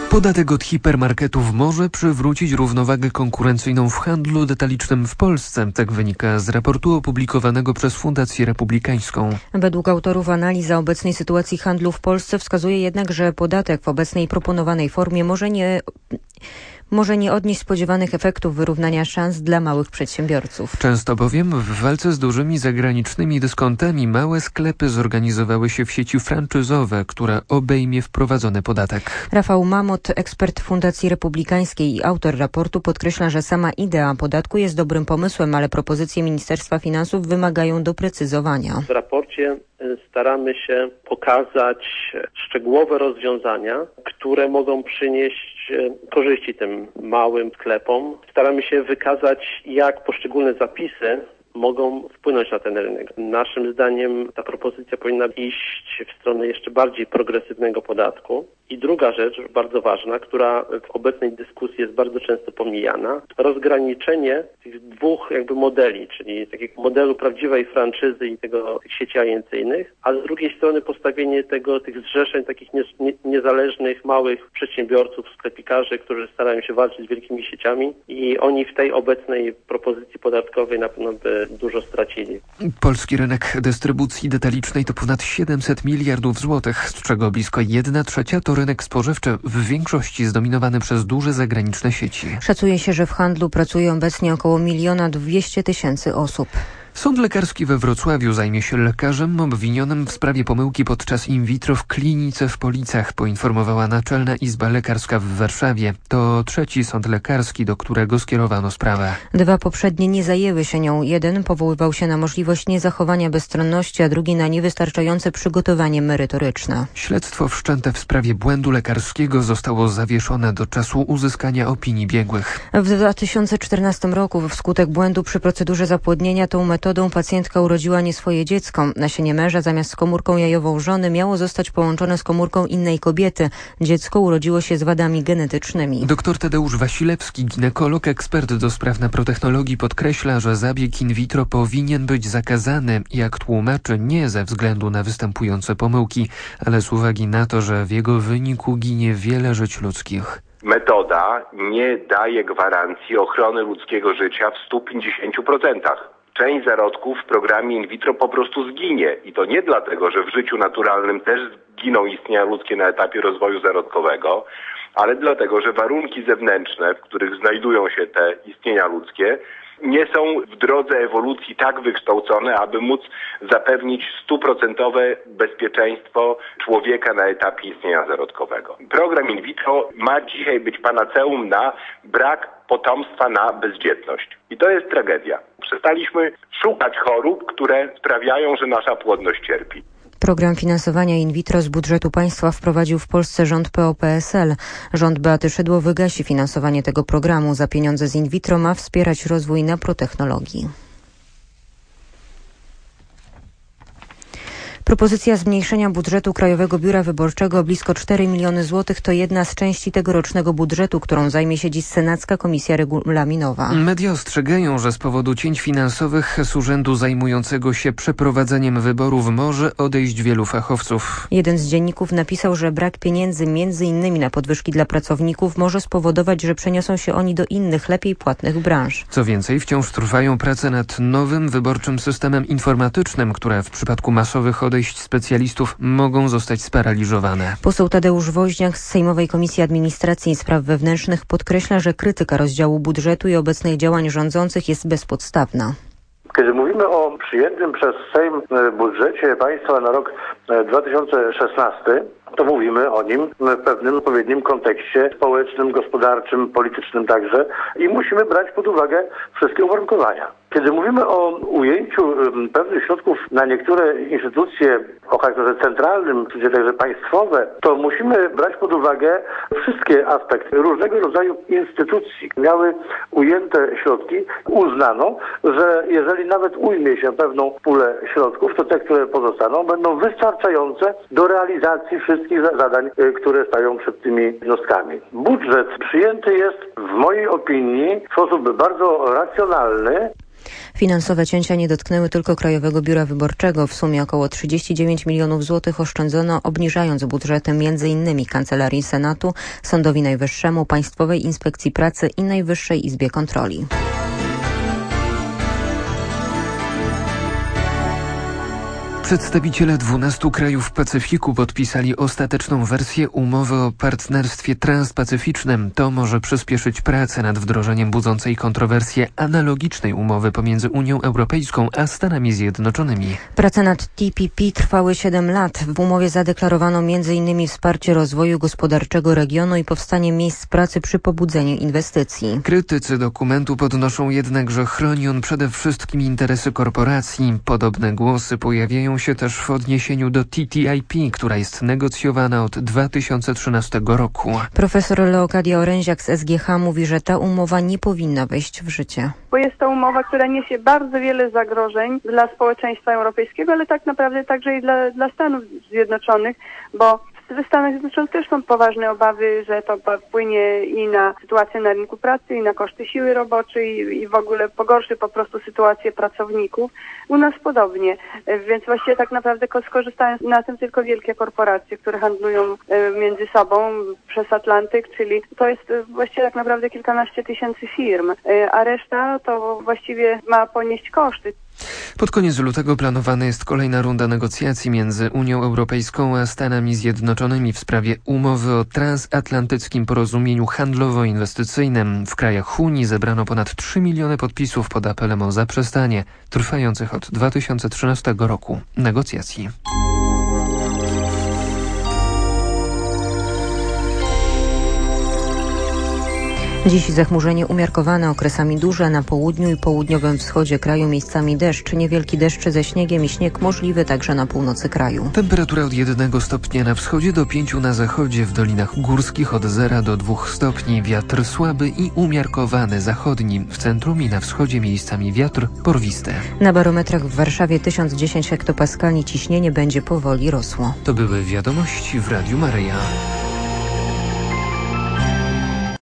Podatek od hipermarketów może przywrócić równowagę konkurencyjną w handlu detalicznym w Polsce. Tak wynika z raportu opublikowanego przez Fundację Republikańską. Według autorów analiza obecnej sytuacji handlu w Polsce wskazuje jednak, że podatek w obecnej proponowanej formie może nie odnieść spodziewanych efektów wyrównania szans dla małych przedsiębiorców. Często bowiem w walce z dużymi zagranicznymi dyskontami małe sklepy zorganizowały się w sieci franczyzowe, która obejmie wprowadzony podatek. Rafał Mamot, ekspert Fundacji Republikańskiej i autor raportu, podkreśla, że sama idea podatku jest dobrym pomysłem, ale propozycje Ministerstwa Finansów wymagają doprecyzowania. W raporcie staramy się pokazać szczegółowe rozwiązania, które mogą przynieść korzyści tym małym sklepom. Staramy się wykazać, jak poszczególne zapisy mogą wpłynąć na ten rynek. Naszym zdaniem ta propozycja powinna iść w stronę jeszcze bardziej progresywnego podatku. I druga rzecz, bardzo ważna, która w obecnej dyskusji jest bardzo często pomijana, rozgraniczenie tych dwóch modeli, czyli takiego modelu prawdziwej franczyzy i tych sieci agencyjnych, a z drugiej strony postawienie tych zrzeszeń takich niezależnych, małych przedsiębiorców, sklepikarzy, którzy starają się walczyć z wielkimi sieciami i oni w tej obecnej propozycji podatkowej na pewno by dużo stracili. Polski rynek dystrybucji detalicznej to ponad 700 miliardów złotych, z czego blisko 1/3 to rynek spożywczy, w większości zdominowany przez duże zagraniczne sieci. Szacuje się, że w handlu pracuje obecnie około 1 200 000 osób. Sąd lekarski we Wrocławiu zajmie się lekarzem obwinionym w sprawie pomyłki podczas in vitro w klinice w Policach, poinformowała Naczelna Izba Lekarska w Warszawie. To trzeci sąd lekarski, do którego skierowano sprawę. 2 poprzednie nie zajęły się nią. Jeden powoływał się na możliwość niezachowania bezstronności, a drugi na niewystarczające przygotowanie merytoryczne. Śledztwo wszczęte w sprawie błędu lekarskiego zostało zawieszone do czasu uzyskania opinii biegłych. W 2014 roku wskutek błędu przy procedurze zapłodnienia tą metodą pacjentka urodziła nie swoje dziecko. Nasienie męża zamiast z komórką jajową żony miało zostać połączone z komórką innej kobiety. Dziecko urodziło się z wadami genetycznymi. Dr Tadeusz Wasilewski, ginekolog, ekspert do spraw naprotechnologii, podkreśla, że zabieg in vitro powinien być zakazany, jak tłumaczy, nie ze względu na występujące pomyłki, ale z uwagi na to, że w jego wyniku ginie wiele żyć ludzkich. Metoda nie daje gwarancji ochrony ludzkiego życia w 150%. Część zarodków w programie in vitro po prostu zginie. I to nie dlatego, że w życiu naturalnym też giną istnienia ludzkie na etapie rozwoju zarodkowego, ale dlatego, że warunki zewnętrzne, w których znajdują się te istnienia ludzkie, nie są w drodze ewolucji tak wykształcone, aby móc zapewnić 100% bezpieczeństwo człowieka na etapie istnienia zarodkowego. Program in vitro ma dzisiaj być panaceum na brak potomstwa, na bezdzietność. I to jest tragedia. Przestaliśmy szukać chorób, które sprawiają, że nasza płodność cierpi. Program finansowania in vitro z budżetu państwa wprowadził w Polsce rząd PO-PSL. Rząd Beaty Szydło wygasi finansowanie tego programu. Za pieniądze z in vitro ma wspierać rozwój naprotechnologii. Propozycja zmniejszenia budżetu Krajowego Biura Wyborczego o blisko 4 miliony złotych to jedna z części tegorocznego budżetu, którą zajmie się dziś Senacka Komisja Regulaminowa. Media ostrzegają, że z powodu cięć finansowych z urzędu zajmującego się przeprowadzaniem wyborów może odejść wielu fachowców. Jeden z dzienników napisał, że brak pieniędzy m.in. na podwyżki dla pracowników może spowodować, że przeniosą się oni do innych, lepiej płatnych branż. Co więcej, wciąż trwają prace nad nowym wyborczym systemem informatycznym, które w przypadku masowych odejść specjalistów mogą zostać sparaliżowane. Poseł Tadeusz Woźniak z Sejmowej Komisji Administracji i Spraw Wewnętrznych podkreśla, że krytyka rozdziału budżetu i obecnych działań rządzących jest bezpodstawna. Kiedy mówimy o przyjętym przez Sejm budżecie państwa na rok 2016, to mówimy o nim w pewnym odpowiednim kontekście społecznym, gospodarczym, politycznym także i musimy brać pod uwagę wszystkie uwarunkowania. Kiedy mówimy o ujęciu pewnych środków na niektóre instytucje o charakterze centralnym, czy także państwowe, to musimy brać pod uwagę wszystkie aspekty. Różnego rodzaju instytucji miały ujęte środki. Uznano, że jeżeli nawet ujmie się pewną pulę środków, to te, które pozostaną, będą wystarczające do realizacji wszystkich zadań, które stają przed tymi jednostkami. Budżet przyjęty jest w mojej opinii w sposób bardzo racjonalny. Finansowe cięcia nie dotknęły tylko Krajowego Biura Wyborczego. W sumie około 39 milionów złotych oszczędzono, obniżając budżety m.in. Kancelarii Senatu, Sądowi Najwyższemu, Państwowej Inspekcji Pracy i Najwyższej Izbie Kontroli. Przedstawiciele 12 krajów Pacyfiku podpisali ostateczną wersję umowy o partnerstwie transpacyficznym. To może przyspieszyć pracę nad wdrożeniem budzącej kontrowersje analogicznej umowy pomiędzy Unią Europejską a Stanami Zjednoczonymi. Prace nad TPP trwały 7 lat. W umowie zadeklarowano m.in. wsparcie rozwoju gospodarczego regionu i powstanie miejsc pracy przy pobudzeniu inwestycji. Krytycy dokumentu podnoszą jednak, że chroni on przede wszystkim interesy korporacji. Podobne głosy pojawiają się też w odniesieniu do TTIP, która jest negocjowana od 2013 roku. Profesor Leokadia Oręziak z SGH mówi, że ta umowa nie powinna wejść w życie. Bo jest to umowa, która niesie bardzo wiele zagrożeń dla społeczeństwa europejskiego, ale tak naprawdę także i dla Stanów Zjednoczonych, bo w Stanach Zjednoczonych też są poważne obawy, że to wpłynie i na sytuację na rynku pracy, i na koszty siły roboczej, i w ogóle pogorszy po prostu sytuację pracowników. U nas podobnie, więc właściwie tak naprawdę skorzystają na tym tylko wielkie korporacje, które handlują między sobą przez Atlantyk, czyli to jest właściwie tak naprawdę kilkanaście tysięcy firm, a reszta to właściwie ma ponieść koszty. Pod koniec lutego planowana jest kolejna runda negocjacji między Unią Europejską a Stanami Zjednoczonymi w sprawie umowy o transatlantyckim porozumieniu handlowo-inwestycyjnym. W krajach Unii zebrano ponad 3 miliony podpisów pod apelem o zaprzestanie trwających od 2013 roku negocjacji. Dziś zachmurzenie umiarkowane, okresami duże, na południu i południowym wschodzie kraju miejscami deszcz, niewielki deszcz ze śniegiem i śnieg możliwy także na północy kraju. Temperatura od 1 stopnia na wschodzie do 5 na zachodzie, w dolinach górskich od 0 do 2 stopni, wiatr słaby i umiarkowany zachodni, w centrum i na wschodzie miejscami wiatr porwisty. Na barometrach w Warszawie 1010 hektopaskali, ciśnienie będzie powoli rosło. To były wiadomości w Radiu Maryja.